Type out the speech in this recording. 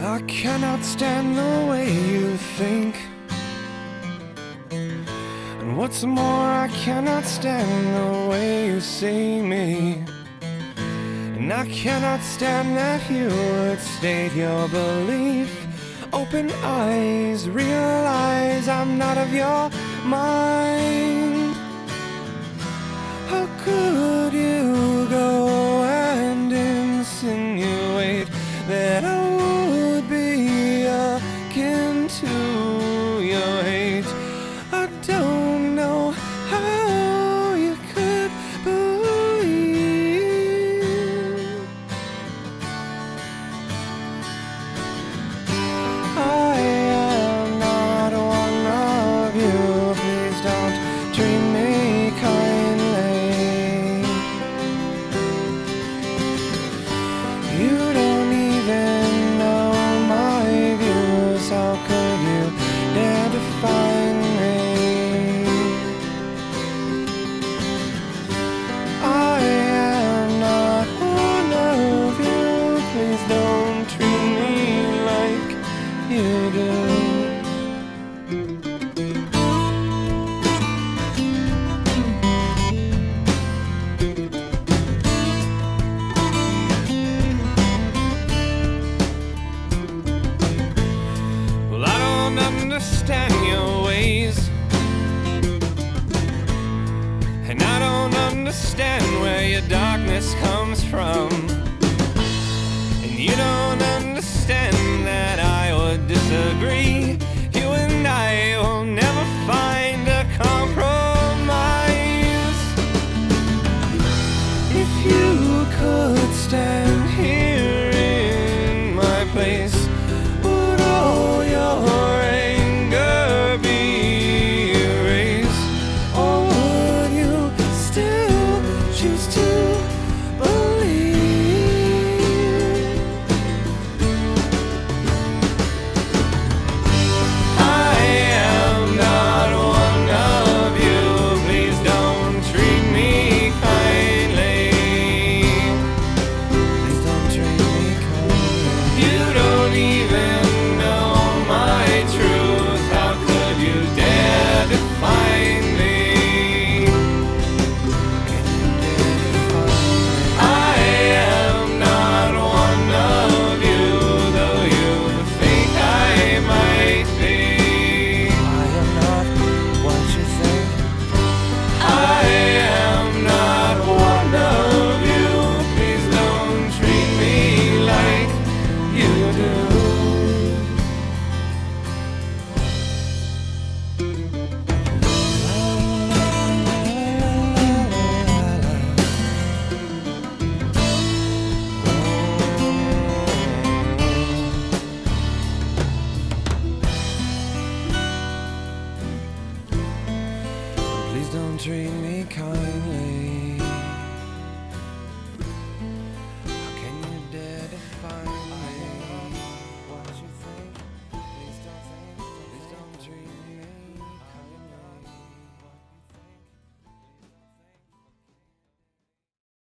I cannot stand the way you think, and what's more, I cannot stand the way you see me. And I cannot stand that you would state your belief. Open eyes, realize I'm not of your mind. How could you go and insinuate that I would be akin to your hate? I don't know how you could believe. I am not one of you. Please don't treat me kindly. You don't even know my views. How could you dare define me? I am not one of you. Please don't treat me like you do. Well, I don't understand your ways, and I don't understand where your darkness comes from. And you don't understand that I would disagree. You and I will never find a compromise. If you could stand here in my place, would all your anger be erased? Or would you still choose to believe? I am not one of you. Please don't treat me kindly. Please don't treat me kindly. You don't even know my truth. How could you dare define me? I am not one of you, though you think I might be. I am not what you think. I am not one of you. Please don't treat me like you do. Please don't treat me kindly.